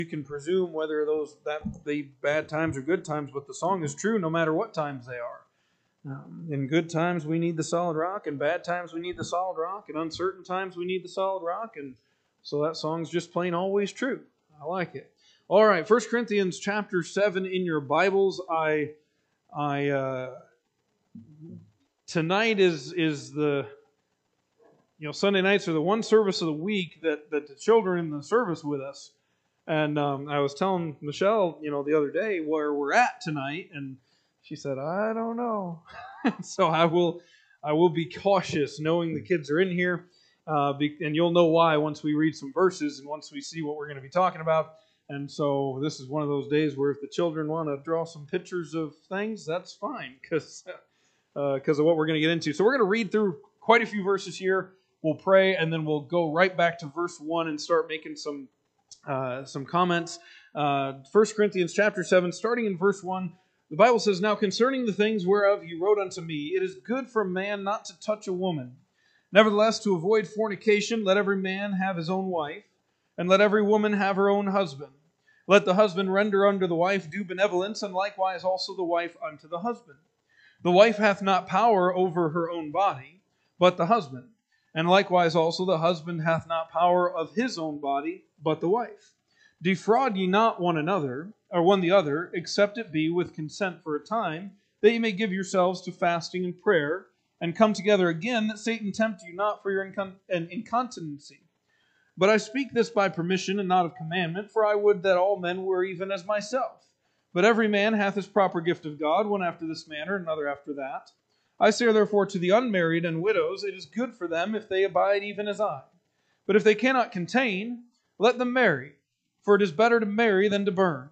You can presume whether the bad times are good times, but the song is true no matter what times they are. In good times we need the solid rock, in bad times we need the solid rock, in uncertain times we need the solid rock, and so that song's just plain always true. I like it. All right, 1 Corinthians chapter 7 in your Bibles. Tonight is the Sunday nights are the one service of the week that the children in the service with us. And I was telling Michelle, the other day where we're at tonight, and she said, "I don't know." So I will be cautious, knowing the kids are in here, and you'll know why once we read some verses and once we see what we're going to be talking about. And so this is one of those days where if the children want to draw some pictures of things, that's fine, because of what we're going to get into. So we're going to read through quite a few verses here. We'll pray, and then we'll go right back to verse 1 and start making some comments. 1 Corinthians chapter 7, starting in verse 1, the Bible says, "Now concerning the things whereof you wrote unto me, it is good for a man not to touch a woman. Nevertheless, to avoid fornication, let every man have his own wife, and let every woman have her own husband. Let the husband render unto the wife due benevolence, and likewise also the wife unto the husband. The wife hath not power over her own body, but the husband. And likewise also the husband hath not power of his own body, but the wife. Defraud ye not one another, or one the other, except it be with consent for a time, that ye may give yourselves to fasting and prayer, and come together again, that Satan tempt you not for your incontinency. But I speak this by permission and not of commandment, for I would that all men were even as myself. But every man hath his proper gift of God, one after this manner, another after that. I say therefore to the unmarried and widows, it is good for them if they abide even as I. But if they cannot contain, let them marry, for it is better to marry than to burn."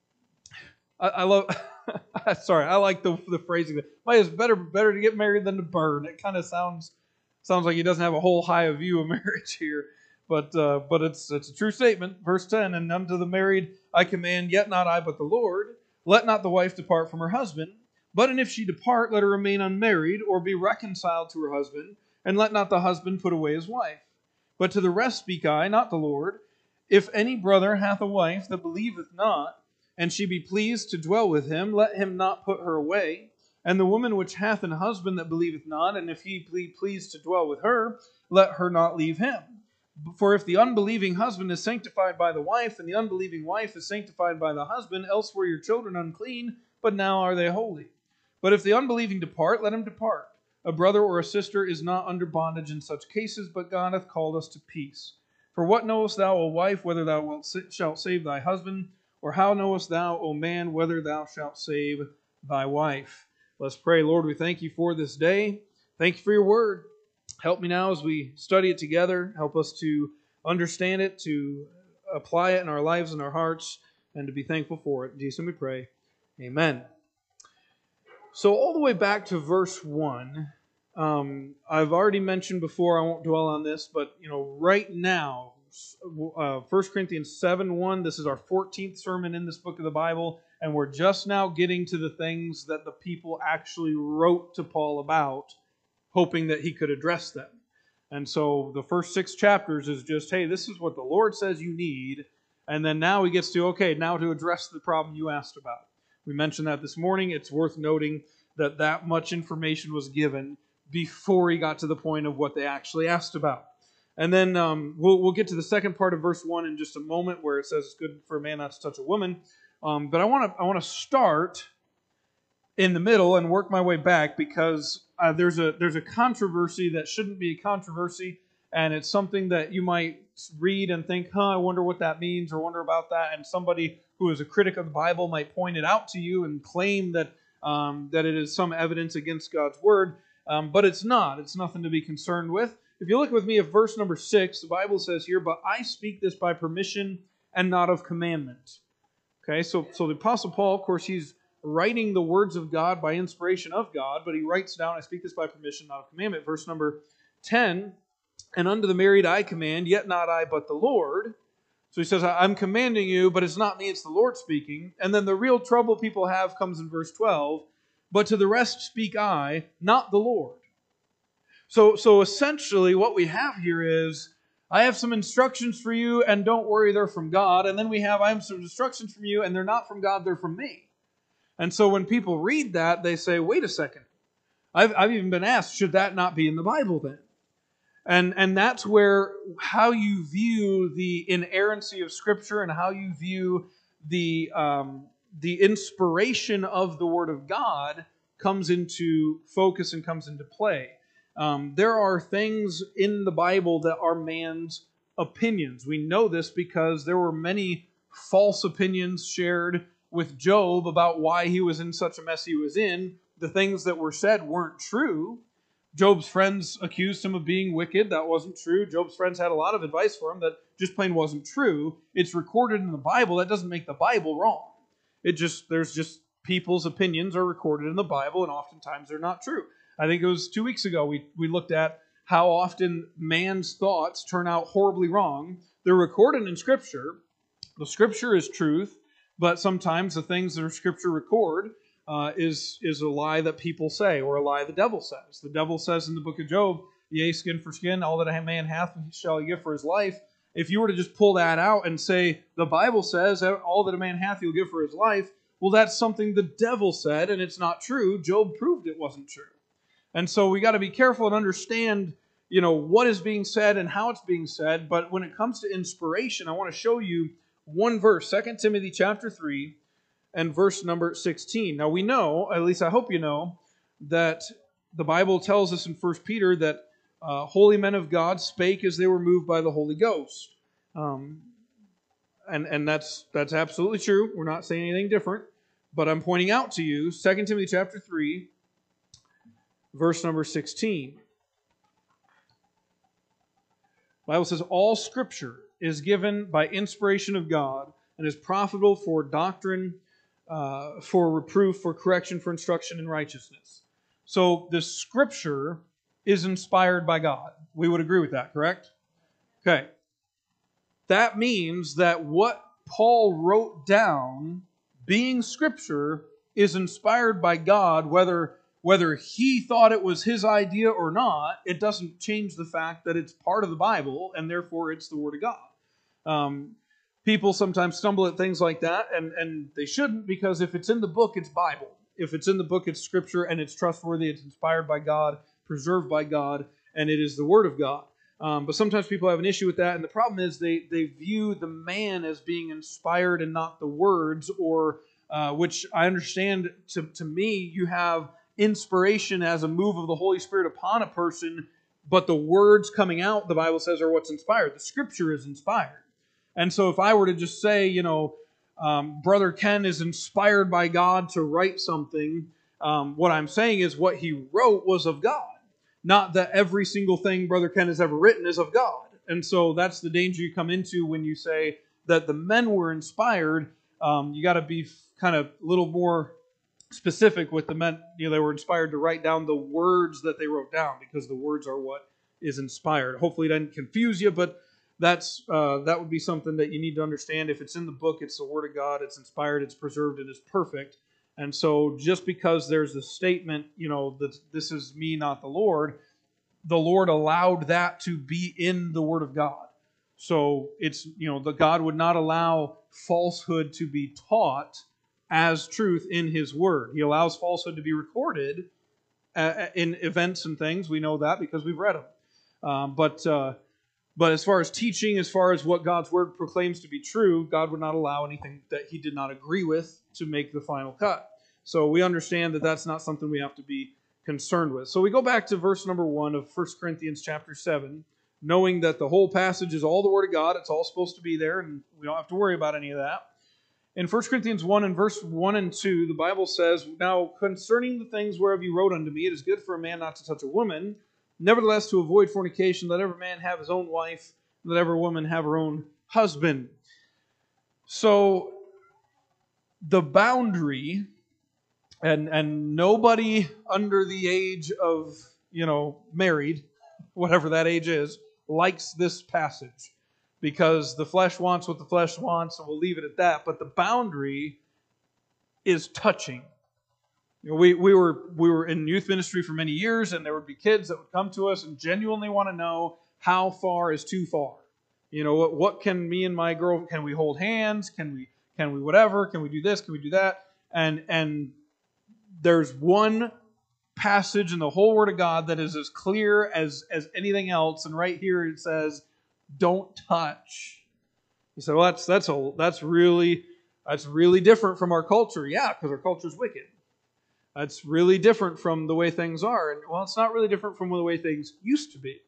I love. Sorry, I like the phrasing. It's better to get married than to burn. It kind of sounds like he doesn't have a whole high view of marriage here, but it's a true statement. Verse 10: "And unto the married I command, yet not I, but the Lord. Let not the wife depart from her husband. But and if she depart, let her remain unmarried, or be reconciled to her husband, and let not the husband put away his wife. But to the rest speak I, not the Lord. If any brother hath a wife that believeth not, and she be pleased to dwell with him, let him not put her away. And the woman which hath an husband that believeth not, and if he be pleased to dwell with her, let her not leave him. For if the unbelieving husband is sanctified by the wife, and the unbelieving wife is sanctified by the husband, else were your children unclean, but now are they holy. But if the unbelieving depart, let him depart. A brother or a sister is not under bondage in such cases, but God hath called us to peace. For what knowest thou, O wife, whether thou shalt save thy husband? Or how knowest thou, O man, whether thou shalt save thy wife?" Let's pray. Lord, we thank you for this day. Thank you for your word. Help me now as we study it together. Help us to understand it, to apply it in our lives and our hearts, and to be thankful for it. In Jesus' name we pray. Amen. So all the way back to verse 1, I've already mentioned before, I won't dwell on this, but right now, 1 Corinthians 7:1, this is our 14th sermon in this book of the Bible, and we're just now getting to the things that the people actually wrote to Paul about, hoping that he could address them. And so the first 6 chapters is just, hey, this is what the Lord says you need, and then now he gets to, okay, now to address the problem you asked about. We mentioned that this morning. It's worth noting that much information was given before he got to the point of what they actually asked about. And then we'll get to the second part of verse 1 in just a moment, where it says it's good for a man not to touch a woman. But I want to start in the middle and work my way back, because there's a controversy that shouldn't be a controversy, and it's something that you might read and think, I wonder what that means, or wonder about that, and somebody who is a critic of the Bible might point it out to you and claim that it is some evidence against God's word, but it's not. It's nothing to be concerned with. If you look with me at verse number 6, the Bible says here, "But I speak this by permission and not of commandment." Okay, so the Apostle Paul, of course, he's writing the words of God by inspiration of God, but he writes down, "I speak this by permission, not of commandment." Verse number 10, "And unto the married I command, yet not I, but the Lord." So he says, I'm commanding you, but it's not me, it's the Lord speaking. And then the real trouble people have comes in verse 12, "But to the rest speak I, not the Lord." So essentially what we have here is I have some instructions for you, and don't worry, they're from God. And then we have, I have some instructions from you, and they're not from God, they're from me. And so when people read that, they say, wait a second. I've even been asked, should that not be in the Bible then? And that's where how you view the inerrancy of Scripture and how you view the inspiration of the Word of God comes into focus and comes into play. There are things in the Bible that are man's opinions. We know this because there were many false opinions shared with Job about why he was in such a mess he was in. The things that were said weren't true. Job's friends accused him of being wicked. That wasn't true. Job's friends had a lot of advice for him that just plain wasn't true. It's recorded in the Bible. That doesn't make the Bible wrong. There's just people's opinions are recorded in the Bible, and oftentimes they're not true. I think it was 2 weeks ago we looked at how often man's thoughts turn out horribly wrong. They're recorded in Scripture. The Scripture is truth, but sometimes the things that Scripture record is a lie that people say, or a lie the devil says. The devil says in the book of Job, yea, skin for skin, all that a man hath shall he give for his life. If you were to just pull that out and say, the Bible says, all that a man hath he'll give for his life, well, that's something the devil said, and it's not true. Job proved it wasn't true. And so we got to be careful and understand, what is being said and how it's being said. But when it comes to inspiration, I want to show you one verse, 2 Timothy chapter 3, and verse number 16. Now we know, at least I hope you know, that the Bible tells us in 1 Peter that holy men of God spake as they were moved by the Holy Ghost. And that's absolutely true. We're not saying anything different. But I'm pointing out to you, 2 Timothy chapter 3, verse number 16. The Bible says, all Scripture is given by inspiration of God and is profitable for doctrine, for reproof, for correction, for instruction in righteousness. So the Scripture is inspired by God. We would agree with that, correct? Okay. That means that what Paul wrote down, being Scripture, is inspired by God, whether he thought it was his idea or not. It doesn't change the fact that it's part of the Bible, and therefore it's the Word of God. People sometimes stumble at things like that, and they shouldn't, because if it's in the book, it's Bible. If it's in the book, it's Scripture, and it's trustworthy, it's inspired by God, preserved by God, and it is the Word of God. But sometimes people have an issue with that, and the problem is they view the man as being inspired and not the words, or which I understand, to me, you have inspiration as a move of the Holy Spirit upon a person, but the words coming out, the Bible says, are what's inspired. The Scripture is inspired. And so if I were to just say, Brother Ken is inspired by God to write something, what I'm saying is what he wrote was of God. Not that every single thing Brother Ken has ever written is of God. And so that's the danger you come into when you say that the men were inspired. You got to be kind of a little more specific with the men. They were inspired to write down the words that they wrote down, because the words are what is inspired. Hopefully it doesn't confuse you, but that would be something that you need to understand. If it's in the book, it's the Word of God, it's inspired, it's preserved, it is perfect. And so just because there's a statement, that this is me, not the Lord allowed that to be in the Word of God. So it's, the God would not allow falsehood to be taught as truth in His Word. He allows falsehood to be recorded in events and things. We know that because we've read them. But as far as teaching, as far as what God's Word proclaims to be true, God would not allow anything that He did not agree with to make the final cut. So we understand that that's not something we have to be concerned with. So we go back to verse number 1 of 1 Corinthians chapter 7, knowing that the whole passage is all the Word of God. It's all supposed to be there, and we don't have to worry about any of that. In 1 Corinthians 1 and verse 1 and 2, the Bible says, now concerning the things whereof you wrote unto me, it is good for a man not to touch a woman. Nevertheless, to avoid fornication, let every man have his own wife, let every woman have her own husband. So the boundary, and nobody under the age of, married, whatever that age is, likes this passage, because the flesh wants what the flesh wants, and we'll leave it at that. But the boundary is touching. We were in youth ministry for many years, and there would be kids that would come to us and genuinely want to know how far is too far. What can me and my girl, can we hold hands? Can we whatever? Can we do this? Can we do that? And there's one passage in the whole Word of God that is as clear as anything else, and right here it says, "Don't touch." You say, "Well, that's really different from our culture." Yeah, because our culture is wicked. That's really different from the way things are, and well, it's not really different from the way things used to be.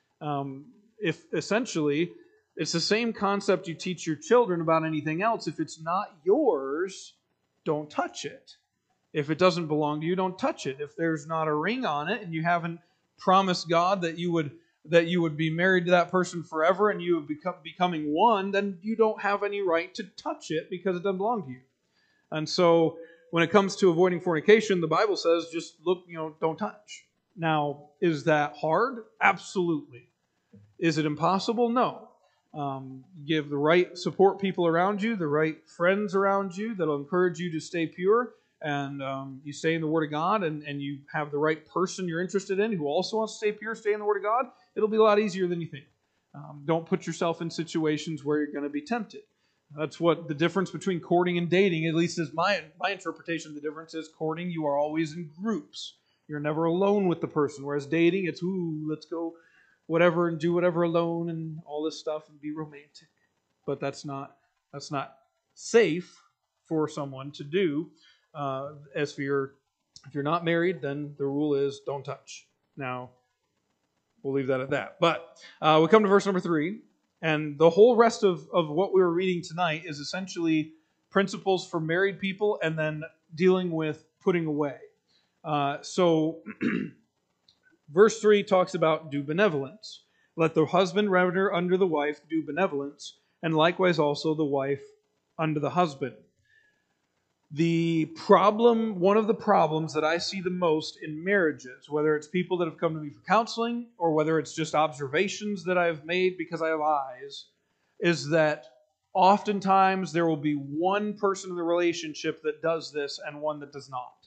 If essentially it's the same concept you teach your children about anything else. If it's not yours, don't touch it. If it doesn't belong to you, don't touch it. If there's not a ring on it and you haven't promised God that you would be married to that person forever and you have becoming one, then you don't have any right to touch it because it doesn't belong to you. And so when it comes to avoiding fornication, the Bible says just look, don't touch. Now, is that hard? Absolutely. Is it impossible? No. Give the right support people around you, the right friends around you that'll encourage you to stay pure, and you stay in the Word of God, and you have the right person you're interested in who also wants to stay pure, stay in the Word of God, it'll be a lot easier than you think. Don't put yourself in situations where you're going to be tempted. That's what the difference between courting and dating, at least is my interpretation of the difference, is courting, you are always in groups. You're never alone with the person, whereas dating, it's, let's go whatever and do whatever alone and all this stuff and be romantic. But that's not safe for someone to do. If you're not married, then the rule is don't touch. Now, we'll leave that at that. But we come to verse number 3, and the whole rest of what we were reading tonight is essentially principles for married people and then dealing with putting away. So verse 3 talks about do benevolence. Let the husband render unto the wife do benevolence, and likewise also the wife unto the husband. One of the problems that I see the most in marriages, whether it's people that have come to me for counseling or whether it's just observations that I've made because I have eyes, is that oftentimes there will be one person in the relationship that does this and one that does not.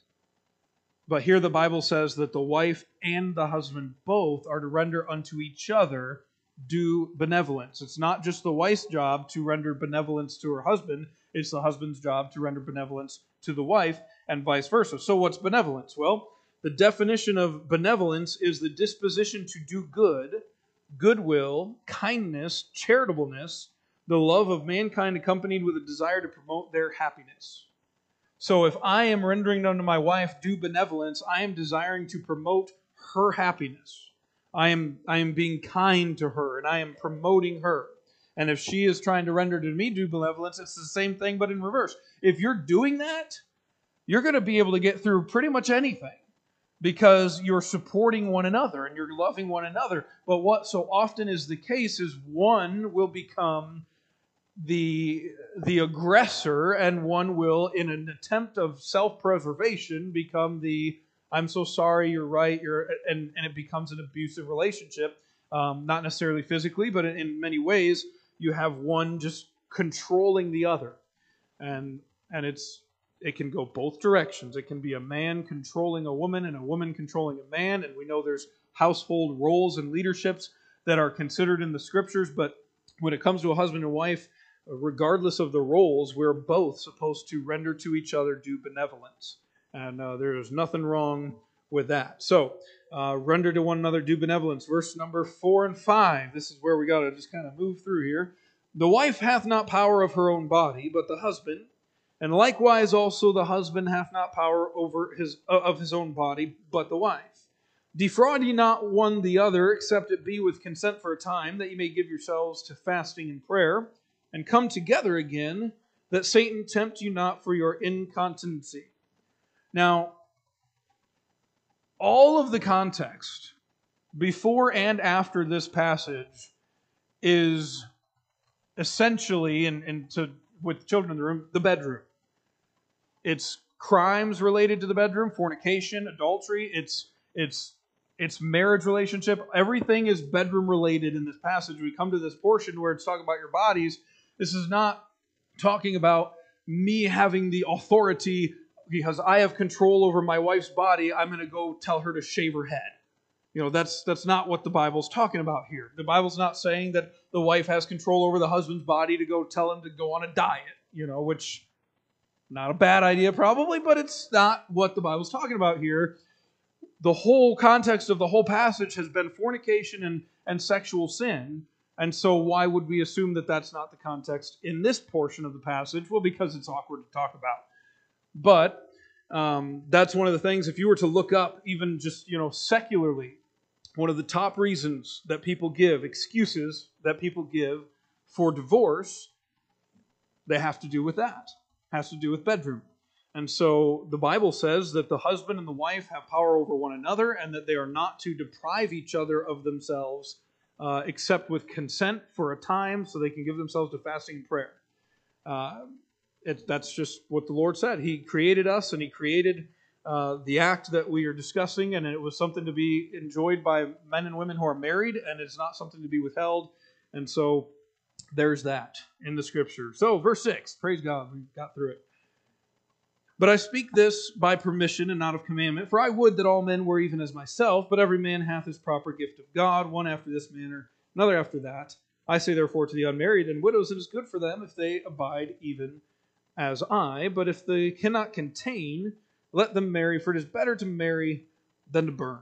But here the Bible says that the wife and the husband both are to render unto each other due benevolence. It's not just the wife's job to render benevolence to her husband, it's the husband's job to render benevolence to the wife, and vice versa. So what's benevolence? Well, the definition of benevolence is the disposition to do good, goodwill, kindness, charitableness, the love of mankind accompanied with a desire to promote their happiness. So if I am rendering unto my wife due benevolence, I am desiring to promote her happiness. I am being kind to her, and I am promoting her. And if she is trying to render to me due benevolence, it's the same thing, but in reverse. If you're doing that, you're going to be able to get through pretty much anything because you're supporting one another and you're loving one another. But what so often is the case is one will become the aggressor, and one will, in an attempt of self-preservation, become the "I'm so sorry, you're right," and it becomes an abusive relationship. Not necessarily physically, but in many ways, you have one just controlling the other, and it can go both directions. It can be a man controlling a woman and a woman controlling a man, and we know there's household roles and leaderships that are considered in the Scriptures, but when it comes to a husband and wife, regardless of the roles, we're both supposed to render to each other due benevolence. And there's nothing wrong with that. So, render to one another due benevolence. Verse number 4 and 5. This is where we got to just kind of move through here. The wife hath not power of her own body, but the husband. And likewise also the husband hath not power over his own body, but the wife. Defraud ye not one the other, except it be with consent for a time, that ye may give yourselves to fasting and prayer, and come together again, that Satan tempt you not for your incontinency. Now, all of the context before and after this passage is essentially, with children in the room, the bedroom. It's crimes related to the bedroom, fornication, adultery, it's marriage relationship. Everything is bedroom related in this passage. We come to this portion where it's talking about your bodies. This is not talking about me having the authority because I have control over my wife's body. I'm going to go tell her to shave her head. That's not what the Bible's talking about here. The Bible's not saying that the wife has control over the husband's body to go tell him to go on a diet, which not a bad idea probably, but it's not what the Bible's talking about here. The whole context of the whole passage has been fornication and sexual sin. And so why would we assume that that's not the context in this portion of the passage? Well, because it's awkward to talk about. But that's one of the things, if you were to look up even just, secularly, one of the top reasons that people give, excuses that people give for divorce, they have to do with that. Has to do with bedroom. And so the Bible says that the husband and the wife have power over one another and that they are not to deprive each other of themselves except with consent for a time so they can give themselves to fasting and prayer. That's just what the Lord said. He created us and He created the act that we are discussing, and it was something to be enjoyed by men and women who are married, and it's not something to be withheld. And so there's that in the Scripture. So verse 6, praise God, we got through it. But I speak this by permission and not of commandment, for I would that all men were even as myself, but every man hath his proper gift of God, one after this manner, another after that. I say therefore to the unmarried and widows, it is good for them if they abide even as I, but if they cannot contain, let them marry, for it is better to marry than to burn.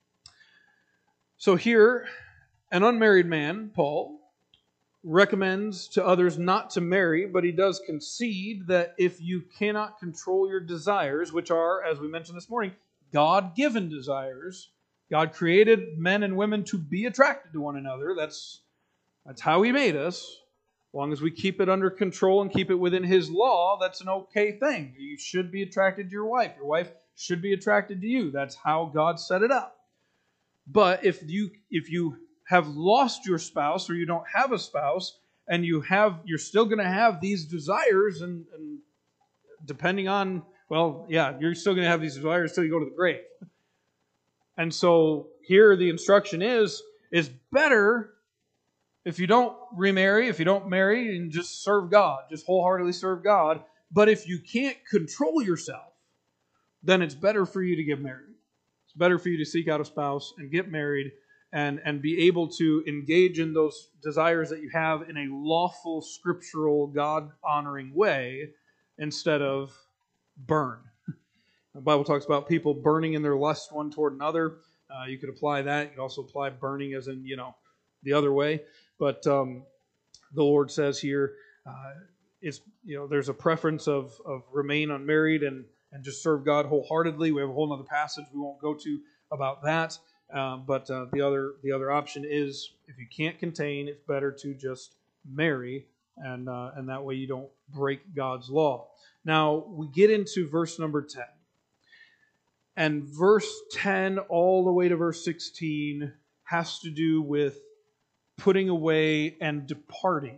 So here, an unmarried man, Paul, recommends to others not to marry, but he does concede that if you cannot control your desires, which are, as we mentioned this morning, God-given desires, God created men and women to be attracted to one another. That's how He made us. As long as we keep it under control and keep it within His law, that's an okay thing. You should be attracted to your wife. Your wife should be attracted to you. That's how God set it up. But if you have lost your spouse or you don't have a spouse and you're still going to have these desires and depending on, you're still going to have these desires until you go to the grave. And so here the instruction is better if you don't remarry, if you don't marry and just serve God, just wholeheartedly serve God. But if you can't control yourself, then it's better for you to get married. It's better for you to seek out a spouse and get married and be able to engage in those desires that you have in a lawful, scriptural, God-honoring way instead of burn. The Bible talks about people burning in their lust one toward another. You could apply that. You could also apply burning as in, the other way. But the Lord says here, there's a preference of remain unmarried and just serve God wholeheartedly. We have a whole other passage we won't go to about that. But the other option is, if you can't contain, it's better to just marry, and that way you don't break God's law. Now, we get into verse number 10. And verse 10 all the way to verse 16 has to do with putting away and departing.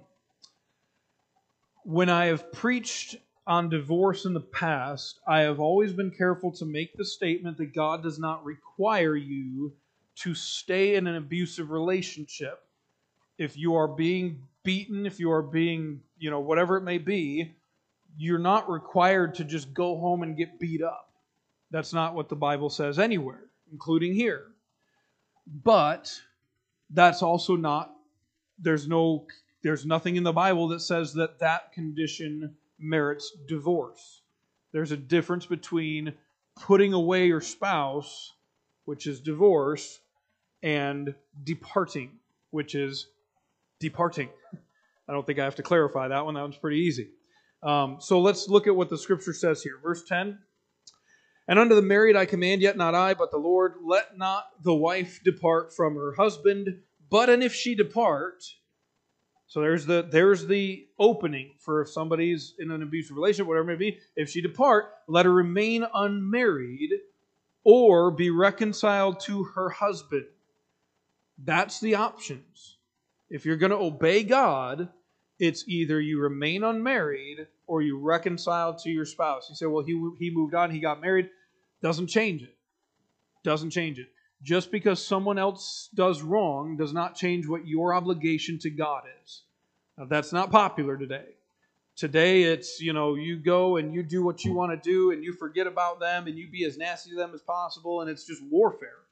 When I have preached on divorce in the past, I have always been careful to make the statement that God does not require you to stay in an abusive relationship. If you are being beaten, if you are being, whatever it may be, you're not required to just go home and get beat up. That's not what the Bible says anywhere, including here. But that's also not, there's nothing in the Bible that says that condition merits divorce. There's a difference between putting away your spouse, which is divorce, and departing, which is departing. I don't think I have to clarify that one. That one's pretty easy. So let's look at what the Scripture says here. Verse 10. And unto the married I command, yet not I, but the Lord, let not the wife depart from her husband, but and if she depart. So there's the opening for if somebody's in an abusive relationship, whatever it may be. If she depart, let her remain unmarried or be reconciled to her husband. That's the options. If you're going to obey God, it's either you remain unmarried or you reconcile to your spouse. You say, well, he moved on, he got married. Doesn't change it. Doesn't change it. Just because someone else does wrong does not change what your obligation to God is. Now, that's not popular today. Today it's, you go and you do what you want to do and you forget about them and you be as nasty to them as possible and it's just warfare.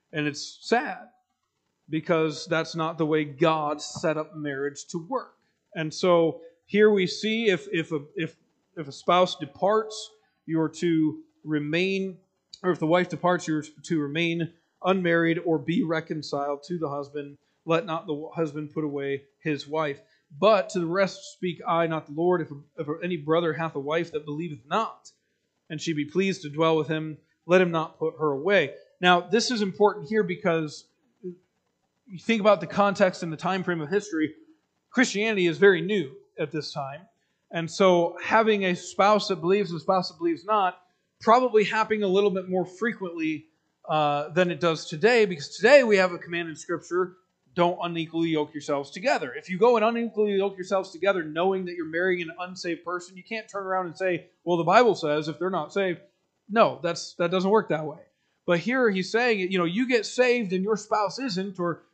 And it's sad because that's not the way God set up marriage to work. And so here we see if a spouse departs, you are to remain, or if the wife departs, you are to remain unmarried or be reconciled to the husband. Let not the husband put away his wife. But to the rest speak I, not the Lord. If any brother hath a wife that believeth not, and she be pleased to dwell with him, let him not put her away. Now, this is important here because you think about the context and the time frame of history. Christianity is very new at this time. And so having a spouse that believes and a spouse that believes not probably happening a little bit more frequently than it does today, because today we have a command in Scripture, don't unequally yoke yourselves together. If you go and unequally yoke yourselves together knowing that you're marrying an unsaved person, you can't turn around and say, well, the Bible says if they're not saved. No, that doesn't work that way. But here he's saying, you get saved and your spouse isn't,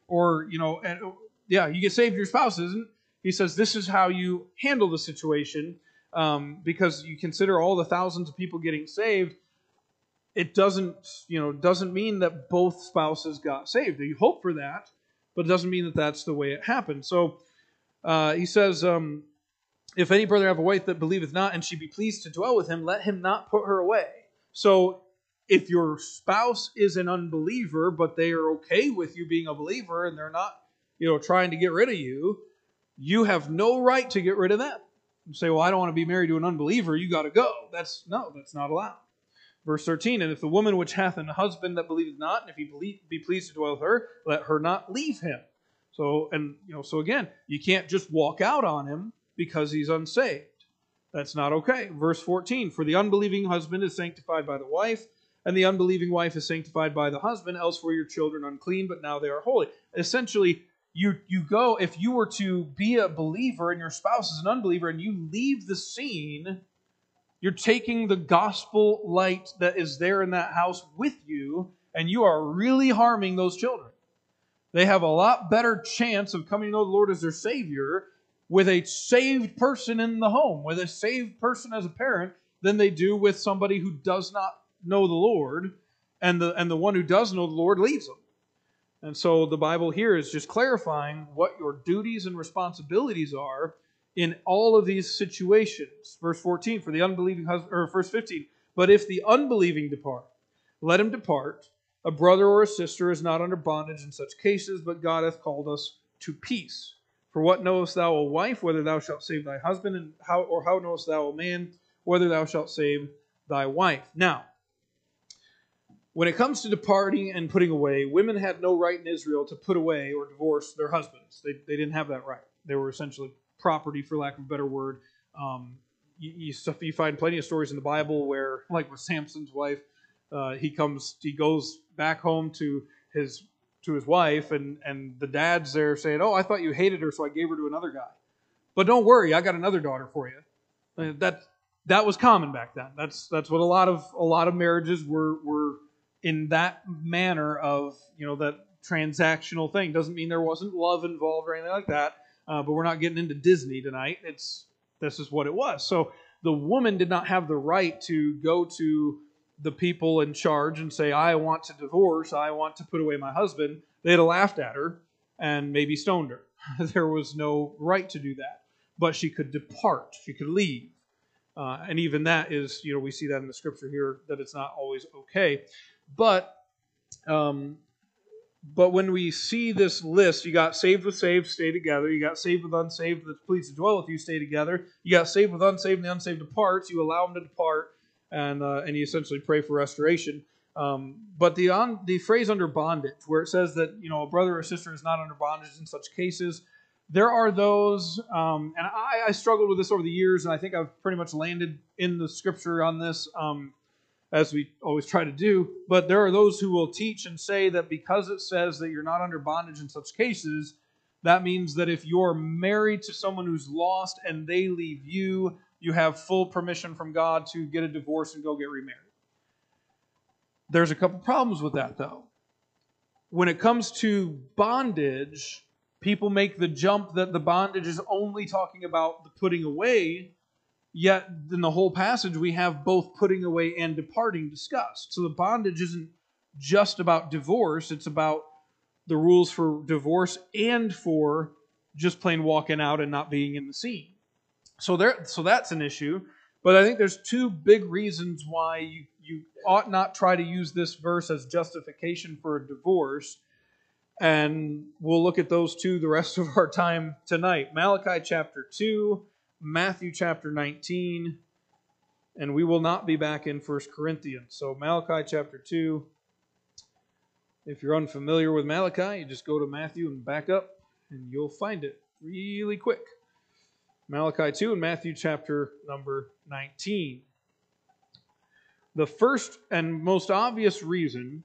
you get saved and your spouse isn't. He says this is how you handle the situation, because you consider all the thousands of people getting saved. It doesn't mean that both spouses got saved. You hope for that, but it doesn't mean that that's the way it happened. So he says, if any brother have a wife that believeth not, and she be pleased to dwell with him, let him not put her away. So if your spouse is an unbeliever, but they are okay with you being a believer, and they're not, trying to get rid of you, you have no right to get rid of them. You say, well, I don't want to be married to an unbeliever. You got to go. That's not allowed. Verse 13, and if the woman which hath an husband that believeth not, and if he be pleased to dwell with her, let her not leave him. So again, you can't just walk out on him because he's unsaved. That's not okay. Verse 14, for the unbelieving husband is sanctified by the wife, and the unbelieving wife is sanctified by the husband, else were your children unclean, but now they are holy. Essentially, you go, if you were to be a believer and your spouse is an unbeliever and you leave the scene, you're taking the gospel light that is there in that house with you, and you are really harming those children. They have a lot better chance of coming to know the Lord as their Savior with a saved person in the home, with a saved person as a parent, than they do with somebody who does not know the Lord, and the one who does know the Lord leaves them. And so the Bible here is just clarifying what your duties and responsibilities are in all of these situations. Verse 14, for the unbelieving husband, or verse 15, but if the unbelieving depart, let him depart. A brother or a sister is not under bondage in such cases, but God hath called us to peace. For what knowest thou, O wife, whether thou shalt save thy husband, and how knowest thou, O man, whether thou shalt save thy wife? Now, when it comes to departing and putting away, women had no right in Israel to put away or divorce their husbands. They didn't have that right. They were essentially property, for lack of a better word. You find plenty of stories in the Bible where, like with Samson's wife, he goes back home to his wife, and the dad's there saying, "Oh, I thought you hated her, so I gave her to another guy. But don't worry, I got another daughter for you." That was common back then. That's what a lot of marriages were in that manner of, that transactional thing. Doesn't mean there wasn't love involved or anything like that. But we're not getting into Disney tonight. This is what it was. So the woman did not have the right to go to the people in charge and say, I want to divorce, I want to put away my husband. They'd have laughed at her and maybe stoned her. There was no right to do that. But she could depart. She could leave. And even that is, we see that in the scripture here, that it's not always okay. But when we see this list, you got saved with saved, stay together. You got saved with unsaved, that's pleased to dwell with you, stay together. You got saved with unsaved, and the unsaved departs. You allow them to depart, and you essentially pray for restoration. But the phrase under bondage, where it says that a brother or sister is not under bondage in such cases, there are those, and I struggled with this over the years, and I think I've pretty much landed in the scripture on this, as we always try to do, but there are those who will teach and say that because it says that you're not under bondage in such cases, that means that if you're married to someone who's lost and they leave you, you have full permission from God to get a divorce and go get remarried. There's a couple problems with that, though. When it comes to bondage, people make the jump that the bondage is only talking about the putting away. Yet, in the whole passage, we have both putting away and departing discussed. So the bondage isn't just about divorce. It's about the rules for divorce and for just plain walking out and not being in the scene. So that's an issue. But I think there's two big reasons why you ought not try to use this verse as justification for a divorce. And we'll look at those two the rest of our time tonight. Malachi chapter 2, Matthew chapter 19, and we will not be back in 1 Corinthians. So Malachi chapter 2, if you're unfamiliar with Malachi, you just go to Matthew and back up, and you'll find it really quick. Malachi 2 and Matthew chapter number 19. The first and most obvious reason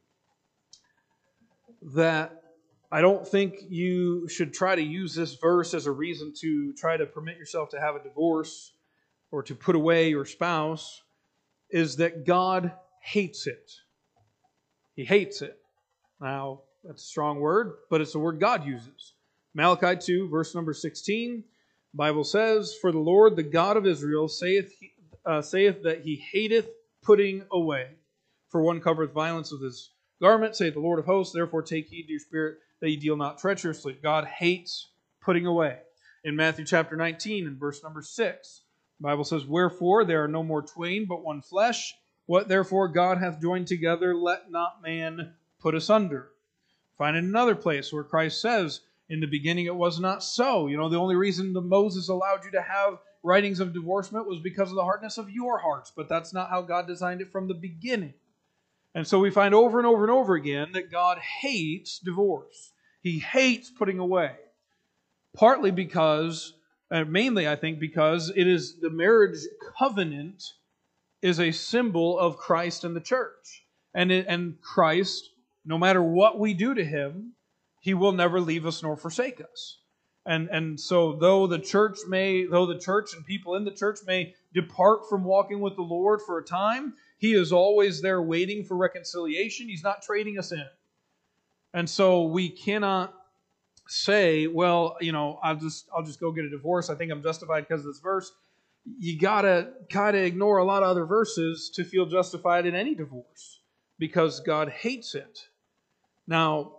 that I don't think you should try to use this verse as a reason to try to permit yourself to have a divorce or to put away your spouse is that God hates it. He hates it. Now, that's a strong word, but it's the word God uses. Malachi 2, verse number 16, the Bible says, "For the Lord, the God of Israel, saith that he hateth putting away. For one covereth violence with his garment, saith the Lord of hosts, therefore take heed to your spirit, that ye deal not treacherously." God hates putting away. In Matthew chapter 19 and verse number 6, the Bible says, "Wherefore there are no more twain, but one flesh. What therefore God hath joined together, let not man put asunder." Find another place where Christ says, "In the beginning it was not so." You know, the only reason that Moses allowed you to have writings of divorcement was because of the hardness of your hearts, but that's not how God designed it from the beginning. And so we find over and over and over again that God hates divorce. He hates putting away. Partly because, and mainly I think because it is the marriage covenant is a symbol of Christ and the church. And Christ, no matter what we do to him, he will never leave us nor forsake us. And so though the church and people in the church may depart from walking with the Lord for a time, he is always there waiting for reconciliation. He's not trading us in. And so we cannot say, well, you know, I'll just go get a divorce. I think I'm justified because of this verse. You gotta kind of ignore a lot of other verses to feel justified in any divorce because God hates it. Now,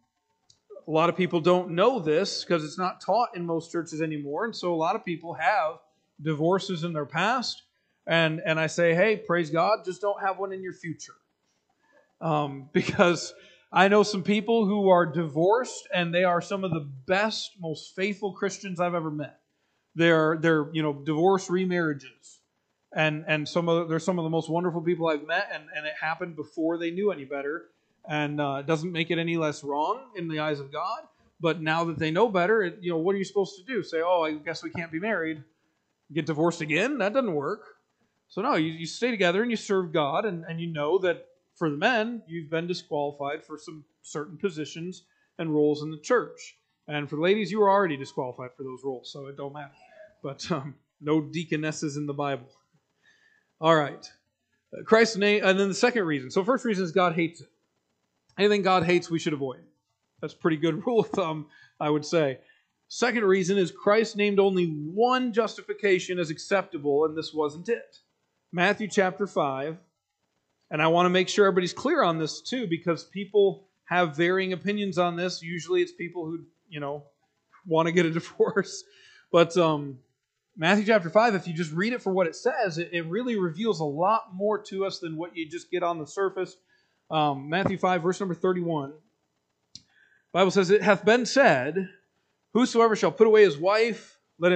a lot of people don't know this because it's not taught in most churches anymore. And so a lot of people have divorces in their past. And I say, hey, praise God, just don't have one in your future. Because I know some people who are divorced and they are some of the best, most faithful Christians I've ever met. They're divorce remarriages. And they're some of the most wonderful people I've met, and it happened before they knew any better. And it doesn't make it any less wrong in the eyes of God. But now that they know better, what are you supposed to do? Say, oh, I guess we can't be married. Get divorced again? That doesn't work. So no, you stay together and you serve God, and you know that for the men, you've been disqualified for some certain positions and roles in the church. And for the ladies, you were already disqualified for those roles, so it don't matter. But no deaconesses in the Bible. All right. Christ's name, and then the second reason. So first reason is God hates it. Anything God hates, we should avoid. That's a pretty good rule of thumb, I would say. Second reason is Christ named only one justification as acceptable, and this wasn't it. Matthew chapter 5, and I want to make sure everybody's clear on this too, because people have varying opinions on this. Usually it's people who, want to get a divorce. But Matthew chapter 5, if you just read it for what it says, it really reveals a lot more to us than what you just get on the surface. Matthew 5, verse number 31. The Bible says, "It hath been said, whosoever shall put away his wife, let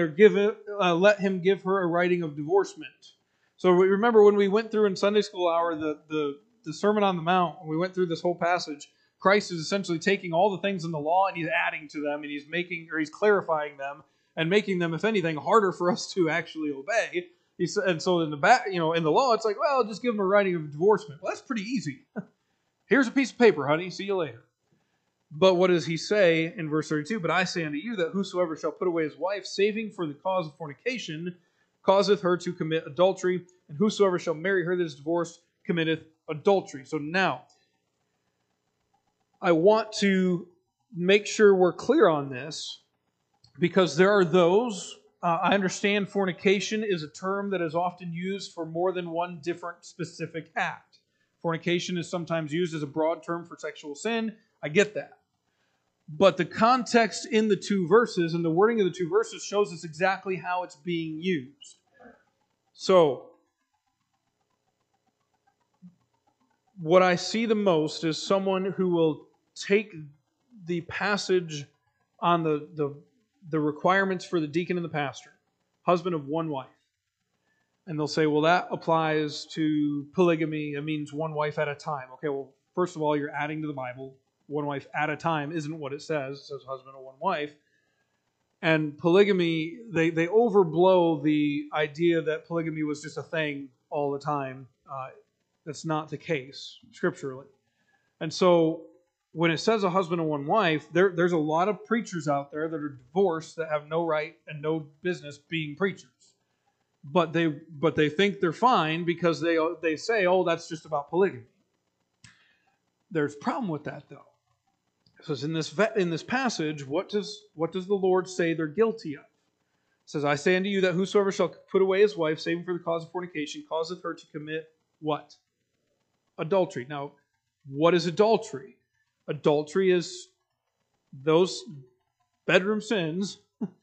him give her a writing of divorcement." So remember when we went through in Sunday school hour the Sermon on the Mount, when we went through this whole passage, Christ is essentially taking all the things in the law and he's adding to them, and he's clarifying them and making them, if anything, harder for us to actually obey. And so in the law, it's like, well, just give them a writing of divorcement. Well, that's pretty easy. Here's a piece of paper, honey. See you later. But what does he say in verse 32? "But I say unto you that whosoever shall put away his wife, saving for the cause of fornication, causeth her to commit adultery, and whosoever shall marry her that is divorced committeth adultery." So now, I want to make sure we're clear on this, because there are those, I understand fornication is a term that is often used for more than one different specific act. Fornication is sometimes used as a broad term for sexual sin. I get that. But the context in the two verses and the wording of the two verses shows us exactly how it's being used. So, what I see the most is someone who will take the passage on the requirements for the deacon and the pastor, husband of one wife. And they'll say, well, that applies to polygamy. It means one wife at a time. Okay, well, first of all, you're adding to the Bible. One wife at a time isn't what it says. It says husband of one wife. And polygamy, they overblow the idea that polygamy was just a thing all the time. That's not the case scripturally. And so when it says a husband and one wife, there's a lot of preachers out there that are divorced that have no right and no business being preachers. But they think they're fine because they say, oh, that's just about polygamy. There's a problem with that, though. It says in this passage, what does the Lord say they're guilty of? It says, I say unto you that whosoever shall put away his wife, saving for the cause of fornication, causeth her to commit what? Adultery. Now, what is adultery? Adultery is those bedroom sins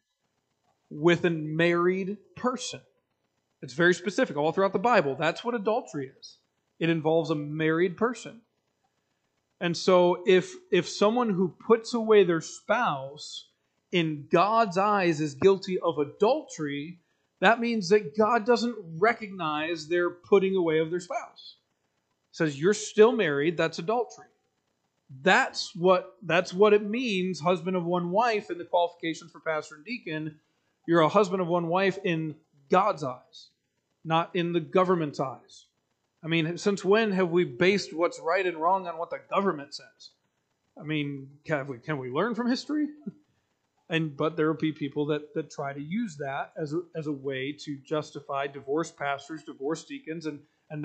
with a married person. It's very specific all throughout the Bible. That's what adultery is. It involves a married person. And so if someone who puts away their spouse in God's eyes is guilty of adultery, that means that God doesn't recognize their putting away of their spouse. It says you're still married, that's adultery. That's what it means, husband of one wife, in the qualifications for pastor and deacon. You're a husband of one wife in God's eyes, not in the government's eyes. I mean, since when have we based what's right and wrong on what the government says? I mean, can we learn from history? But there will be people that try to use that as a way to justify divorced pastors, divorced deacons, and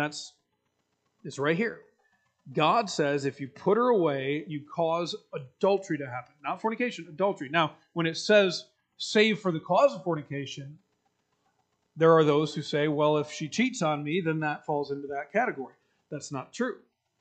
it's right here. God says if you put her away, you cause adultery to happen. Not fornication, adultery. Now, when it says save for the cause of fornication, there are those who say, well, if she cheats on me, then that falls into that category. That's not true.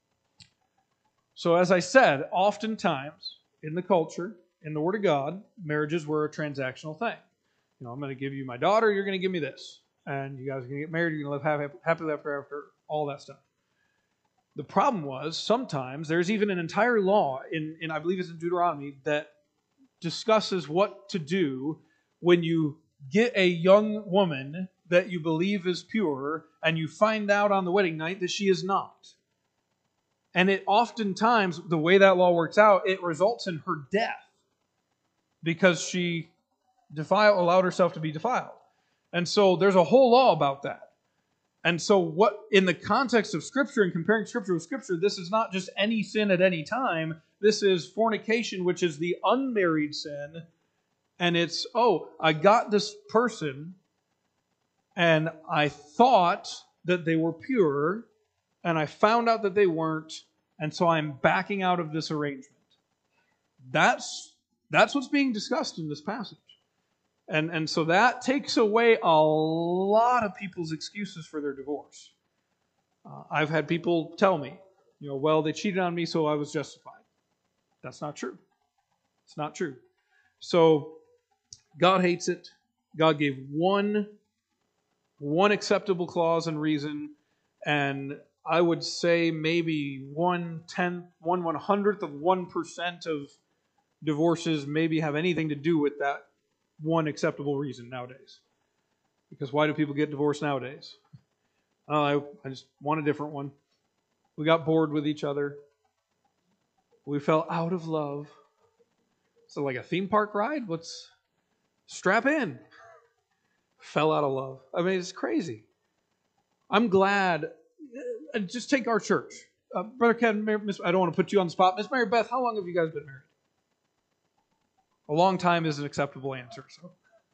So as I said, oftentimes in the culture, in the Word of God, marriages were a transactional thing. You know, I'm going to give you my daughter, you're going to give me this. And you guys are going to get married, you're going to live happily ever after, all that stuff. The problem was, sometimes there's even an entire law in I believe it's in Deuteronomy that discusses what to do when you get a young woman that you believe is pure and you find out on the wedding night that she is not. And it oftentimes, the way that law works out, it results in her death because she allowed herself to be defiled. And so there's a whole law about that. And so what, in the context of Scripture and comparing Scripture with Scripture, this is not just any sin at any time. This is fornication, which is the unmarried sin. And it's, I got this person and I thought that they were pure and I found out that they weren't, and so I'm backing out of this arrangement. That's what's being discussed in this passage. And so that takes away a lot of people's excuses for their divorce. I've had people tell me, well, they cheated on me, so I was justified. That's not true. It's not true. So God hates it. God gave one acceptable clause and reason, and I would say maybe 1/100th of 1% of divorces maybe have anything to do with that one acceptable reason nowadays. Because why do people get divorced nowadays? I just want a different one. We got bored with each other. We fell out of love. So like a theme park ride? Let's strap in. Fell out of love. I mean, it's crazy. I'm glad. Just take our church. Brother Ken, I don't want to put you on the spot. Miss Mary Beth, how long have you guys been married? A long time is an acceptable answer. So,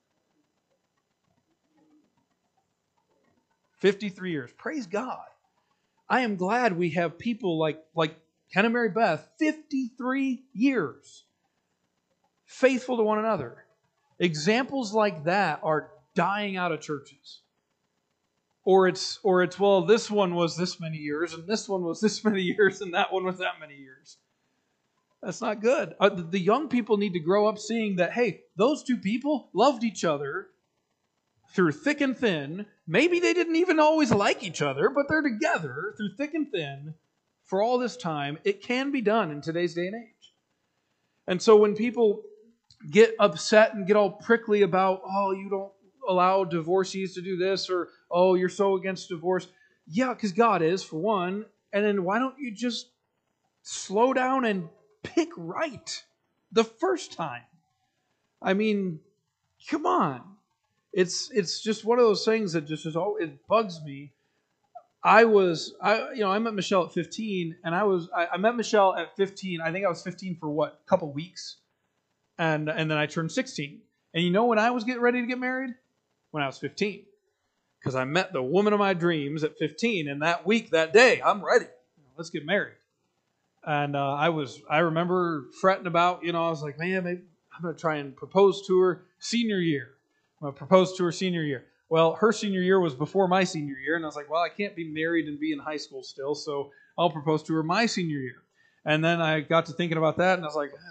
53 years. Praise God. I am glad we have people like Ken and Mary Beth, 53 years, faithful to one another. Examples like that are dying out of churches. well, this one was this many years, and this one was this many years, and that one was that many years. That's not good. The young people need to grow up seeing that, hey, those two people loved each other through thick and thin. Maybe they didn't even always like each other, but they're together through thick and thin for all this time. It can be done in today's day and age. And so when people get upset and get all prickly about, oh, you don't allow divorcees to do this, or, oh, you're so against divorce. Yeah, because God is, for one. And then why don't you just slow down and pick right the first time? I mean, come on. It's just one of those things that just it bugs me. I met Michelle at 15, and I met Michelle at 15. I think I was 15 for a couple weeks, and then I turned 16. And you know when I was getting ready to get married? When I was 15, because I met the woman of my dreams at 15, and that week, that day, I'm ready. Let's get married. And I remember fretting about, I was like, man, maybe I'm going to try and propose to her senior year. I'm going to propose to her senior year. Well, her senior year was before my senior year, and I was like, well, I can't be married and be in high school still, so I'll propose to her my senior year. And then I got to thinking about that, and I was like,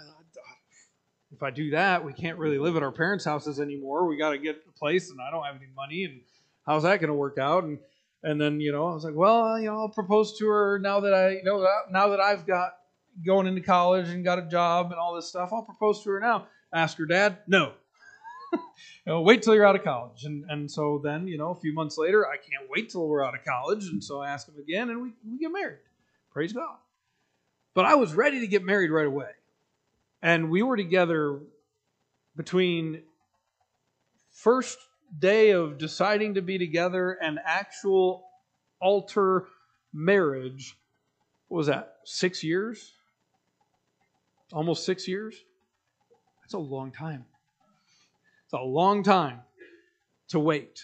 if I do that, we can't really live at our parents' houses anymore. We got to get a place, and I don't have any money, and how's that going to work out? And then, I was like, well, I'll propose to her now that I've got going into college and got a job and all this stuff. I'll propose to her now. Ask her dad? No. Wait till you're out of college. And so then, a few months later, I can't wait till we're out of college. And so I ask him again, and we get married. Praise God. But I was ready to get married right away. And we were together between first day of deciding to be together and actual altar marriage. What was that? 6 years? Almost 6 years? That's a long time. It's a long time to wait.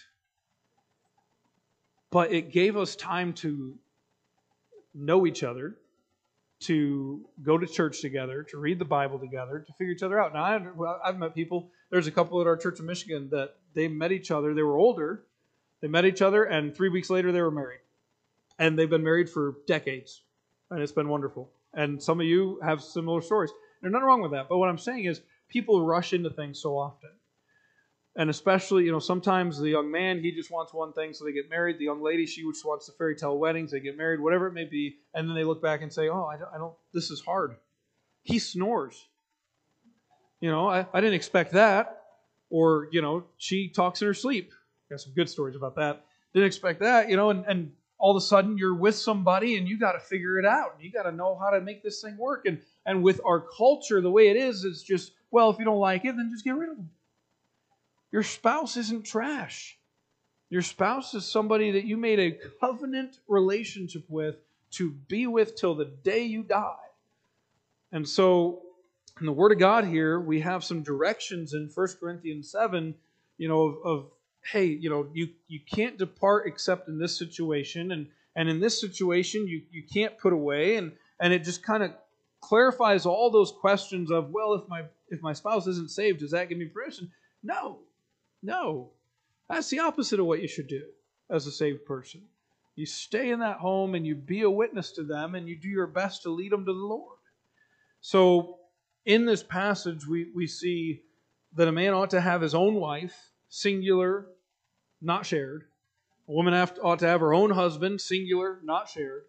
But it gave us time to know each other, to go to church together, to read the Bible together, to figure each other out. Now, I've met people, there's a couple at our church in Michigan that they met each other, they were older, they met each other, and 3 weeks later they were married. And they've been married for decades, and it's been wonderful. And some of you have similar stories. There's nothing wrong with that, but what I'm saying is people rush into things so often. And especially, sometimes the young man, he just wants one thing, so they get married. The young lady, she just wants the fairy tale weddings, they get married, whatever it may be. And then they look back and say, oh, I don't this is hard. He snores. I didn't expect that. Or, she talks in her sleep. Got some good stories about that. Didn't expect that, and all of a sudden you're with somebody and you got to figure it out. You got to know how to make this thing work. And with our culture, the way it is, it's just, well, if you don't like it, then just get rid of them. Your spouse isn't trash. Your spouse is somebody that you made a covenant relationship with to be with till the day you die. And so, in the Word of God here, we have some directions in 1 Corinthians 7, hey, you can't depart except in this situation, and in this situation you can't put away, and it just kind of clarifies all those questions of, well, if my spouse isn't saved, does that give me permission? No. That's the opposite of what you should do as a saved person. You stay in that home and you be a witness to them and you do your best to lead them to the Lord. So in this passage, we see that a man ought to have his own wife, singular, not shared. A woman ought to have her own husband, singular, not shared.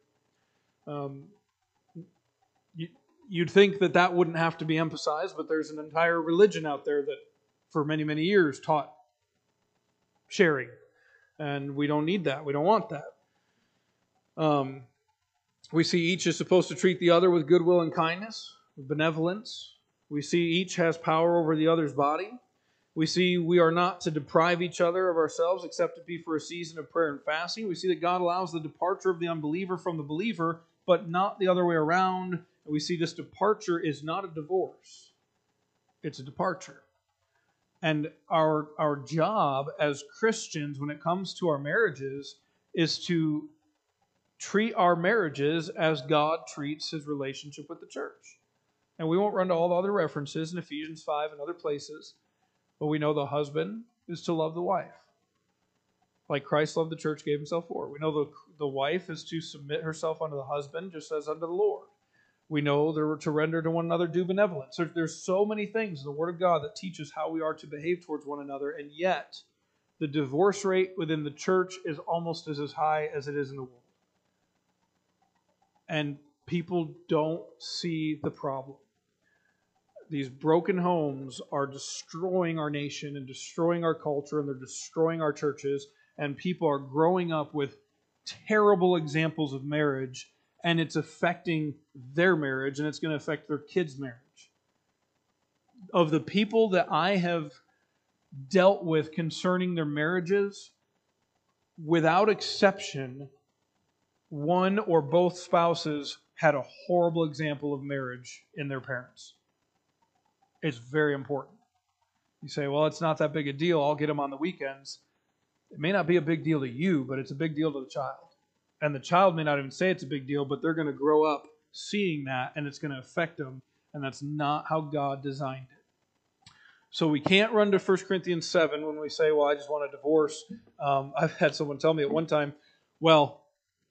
You'd think that wouldn't have to be emphasized, but there's an entire religion out there that for many, many years taught sharing. And we don't need that. We don't want that. We see each is supposed to treat the other with goodwill and kindness, with benevolence. We see each has power over the other's body. We see we are not to deprive each other of ourselves except to be for a season of prayer and fasting. We see that God allows the departure of the unbeliever from the believer, but not the other way around. And we see this departure is not a divorce. It's a departure. And our job as Christians when it comes to our marriages is to treat our marriages as God treats his relationship with the church. And we won't run to all the other references in Ephesians 5 and other places, but we know the husband is to love the wife. like Christ loved the church, gave himself for it. We know the wife is to submit herself unto the husband, just as unto the Lord. We know they were to render to one another due benevolence. There's so many things in the Word of God that teaches how we are to behave towards one another, and yet the divorce rate within the church is almost as high as it is in the world. And people don't see the problem. These broken homes are destroying our nation and destroying our culture, and they're destroying our churches, and people are growing up with terrible examples of marriage, and it's affecting their marriage, and it's going to affect their kids' marriage. Of the people that I have dealt with concerning their marriages, without exception, one or both spouses had a horrible example of marriage in their parents. It's very important. You say, well, it's not that big a deal. I'll get them on the weekends. It may not be a big deal to you, but it's a big deal to the child. And the child may not even say it's a big deal, but they're going to grow up seeing that, and it's going to affect them. And that's not how God designed it. So we can't run to 1 Corinthians 7 when we say, well, I just want a divorce. I've had someone tell me at one time, well,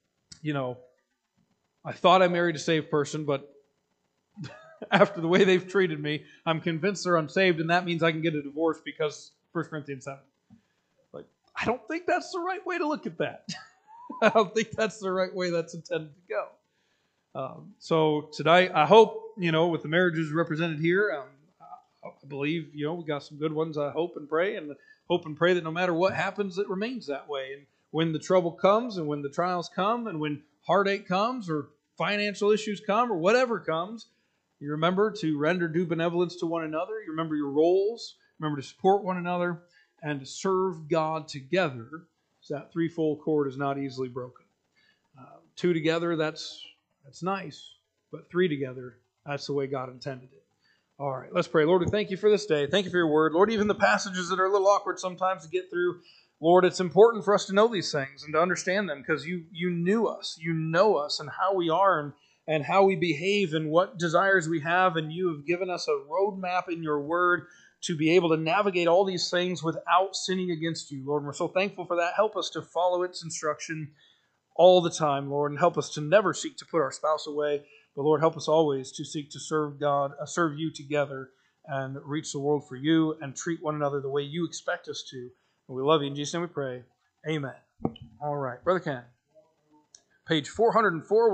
I thought I married a saved person, but after the way they've treated me, I'm convinced they're unsaved, and that means I can get a divorce because 1 Corinthians 7. Like, I don't think that's the right way to look at that. I don't think that's the right way that's intended to go. So tonight, I hope, with the marriages represented here, I believe, we got some good ones. I hope and pray that no matter what happens, it remains that way. And when the trouble comes, and when the trials come, and when heartache comes, or financial issues come, or whatever comes, you remember to render due benevolence to one another. You remember your roles. Remember to support one another and to serve God together, so that threefold cord is not easily broken. Two together, that's nice, but three together, that's the way God intended it. All right, let's pray. Lord, we thank you for this day. Thank you for your word. Lord, even the passages that are a little awkward sometimes to get through, Lord, it's important for us to know these things and to understand them, because you knew us. You know us and how we are and how we behave and what desires we have, and you have given us a roadmap in your word to be able to navigate all these things without sinning against you, Lord. And we're so thankful for that. Help us to follow its instruction all the time, Lord, and help us to never seek to put our spouse away, but Lord, help us always to seek to serve serve you together and reach the world for you and treat one another the way you expect us to. And we love you. In Jesus' name we pray. Amen. All right. Brother Ken, page 404.